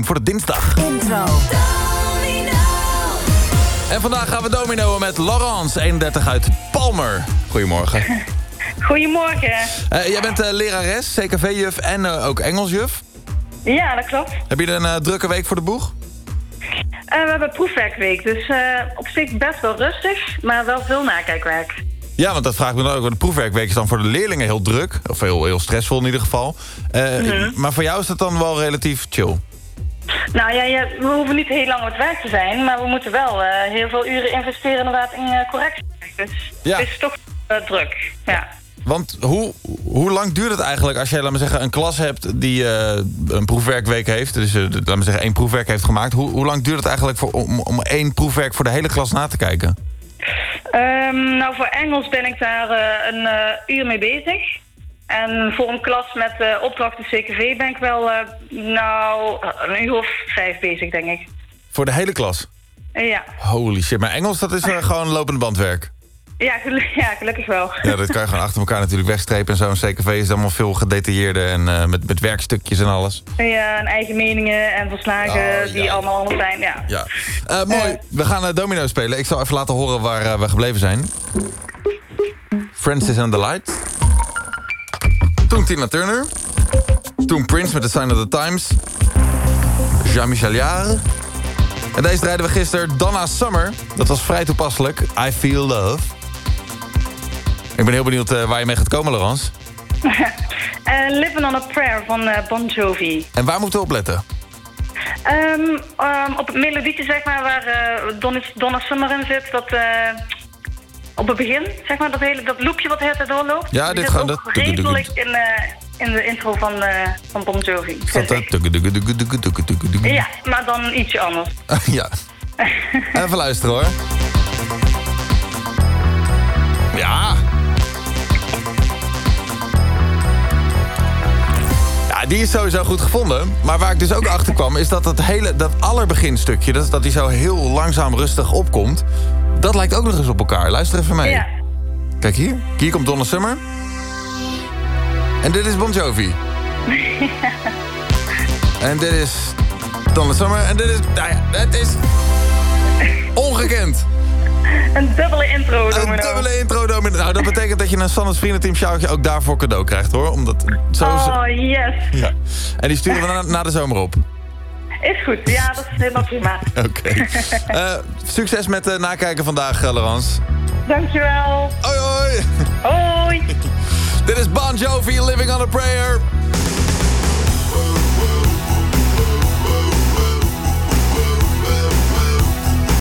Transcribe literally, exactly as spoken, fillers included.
voor de dinsdag. Intro. En vandaag gaan we dominoen met Laurence, eenendertig uit Palmer. Goedemorgen. Goedemorgen. Uh, jij bent uh, lerares, C K V-juf en uh, ook Engelsjuf. Ja, dat klopt. Heb je een uh, drukke week voor de boeg? Uh, we hebben proefwerkweek, dus uh, op zich best wel rustig, maar wel veel nakijkwerk. Ja, want dat vraag ik me dan ook. De proefwerkweek is dan voor de leerlingen heel druk. Of heel, heel stressvol in ieder geval. Uh, mm-hmm. Maar voor jou is dat dan wel relatief chill? Nou ja, ja, we hoeven niet heel lang op het werk te zijn, maar we moeten wel uh, heel veel uren investeren inderdaad in uh, correctie. Dus ja. Het is toch uh, druk, ja. Want hoe, hoe lang duurt het eigenlijk als jij, laat maar zeggen, een klas hebt die uh, een proefwerkweek heeft, dus uh, laat maar zeggen één proefwerk heeft gemaakt. Hoe, hoe lang duurt het eigenlijk voor, om, om één proefwerk voor de hele klas na te kijken? Um, nou, voor Engels ben ik daar uh, een uh, uur mee bezig. En voor een klas met uh, opdrachten C K V ben ik wel, uh, nou, een uur of vijf bezig, denk ik. Voor de hele klas? Uh, ja. Holy shit, maar Engels, dat is uh, gewoon lopende bandwerk? Ja, gelu ja, gelukkig wel. Ja, dat kan je gewoon achter elkaar natuurlijk wegstrepen en zo. Een C K V is allemaal veel gedetailleerder en uh, met, met werkstukjes en alles. Ja, en eigen meningen en verslagen oh, die ja. allemaal anders zijn, ja. ja. Uh, mooi, uh, we gaan uh, domino spelen. Ik zal even laten horen waar uh, we gebleven zijn. Francis and the Light. Toen Tina Turner. Toen Prince met The Sign of the Times. Jean-Michel Jarre. En deze draaiden we gisteren, Donna Summer. Dat was vrij toepasselijk. I Feel Love. Ik ben heel benieuwd uh, waar je mee gaat komen, Laurence. uh, Living on a Prayer van uh, Bon Jovi. En waar moeten we op letten? Um, um, op het melodietje, zeg maar, waar uh, Donna, Donna Summer in zit. Dat, uh, op het begin, zeg maar, dat, hele, dat loopje wat de hele tijd doorloopt. Ja, dit gaat dat redelijk in, uh, in de intro van, uh, van Bon Jovi. Ja, maar dan ietsje anders. Ja. Even luisteren, hoor. Ja. Ja, die is sowieso goed gevonden. Maar waar ik dus ook achter kwam, is dat dat hele, dat allerbeginstukje, dat, dat die zo heel langzaam rustig opkomt, dat lijkt ook nog eens op elkaar. Luister even mee. Ja. Kijk hier. Hier komt Donna Summer. En dit is Bon Jovi. Ja. En dit is Donna Summer. En dit is, nou ja, het is ongekend. Een dubbele intro domino. Een dubbele intro domino. Nou, dat betekent dat je een Sannes Vriendenteam sjaaltje ook daarvoor cadeau krijgt, hoor. Omdat zo oh, yes. Ja. En die sturen we na, na de zomer op. Is goed. Ja, dat is helemaal prima. Oké. Okay. Uh, succes met uh, nakijken vandaag, uh, Laurence. Dankjewel. Hoi, hoi. Hoi. Dit is Bon Jovi, Living on a Prayer.